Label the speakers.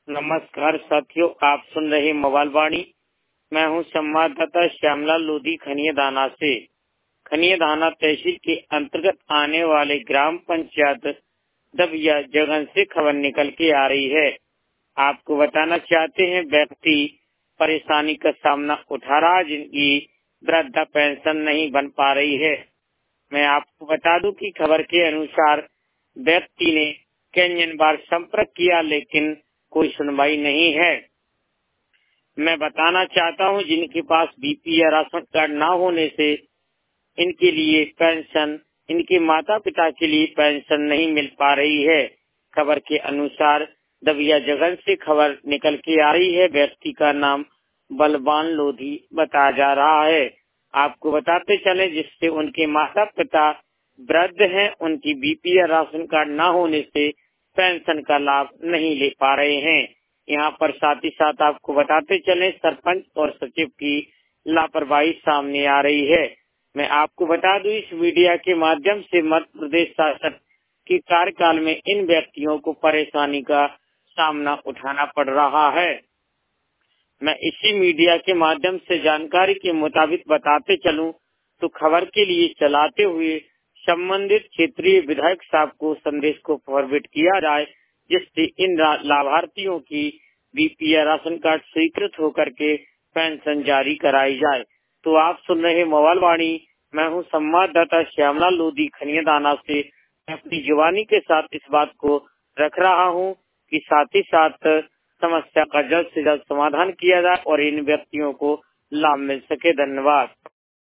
Speaker 1: नमस्कार साथियों, आप सुन रहे मोबाइल वाणी। मैं हूं संवाददाता श्यामलाल लोधी खनियादाना से। खनियादाना तहसील के अंतर्गत आने वाले ग्राम पंचायत दबिया जगन से खबर निकल के आ रही है। आपको बताना चाहते हैं, व्यक्ति परेशानी का सामना उठा रहा, जिनकी वृद्धा पेंशन नहीं बन पा रही है। मैं आपको बता दूं कि खबर के अनुसार व्यक्ति ने कई बार संपर्क किया, लेकिन कोई सुनवाई नहीं है। मैं बताना चाहता हूं, जिनके पास बीपी या राशन कार्ड ना होने से इनके लिए पेंशन, इनके माता पिता के लिए पेंशन नहीं मिल पा रही है। खबर के अनुसार दबिया जगन से खबर निकल के आ रही है। व्यक्ति का नाम बलवान लोधी बताया जा रहा है। आपको बताते चले, जिससे उनके माता पिता वृद्ध हैं, उनकी बीपी या राशन कार्ड ना होने से पेंशन का लाभ नहीं ले पा रहे हैं। यहाँ पर साथ ही साथ आपको बताते चले, सरपंच और सचिव की लापरवाही सामने आ रही है। मैं आपको बता दूं, इस मीडिया के माध्यम से मध्य प्रदेश शासन के कार्यकाल में इन व्यक्तियों को परेशानी का सामना उठाना पड़ रहा है। मैं इसी मीडिया के माध्यम से जानकारी के मुताबिक बताते चलूं तो खबर के लिए चलाते हुए संबंधित क्षेत्रीय विधायक साहब को संदेश को फॉरवर्ड किया जाए, जिससे इन लाभार्थियों की बीपी या राशन कार्ड स्वीकृत होकर के पेंशन जारी कराई जाए। तो आप सुन रहे मोबाइल वाणी। मैं हूं संवाददाता श्यामलाल लोधी खनियादाना से। मैं अपनी जुबानी के साथ इस बात को रख रहा हूं कि साथ ही साथ समस्या का जल्द से जल्द समाधान किया जाए और इन व्यक्तियों को लाभ मिल सके। धन्यवाद।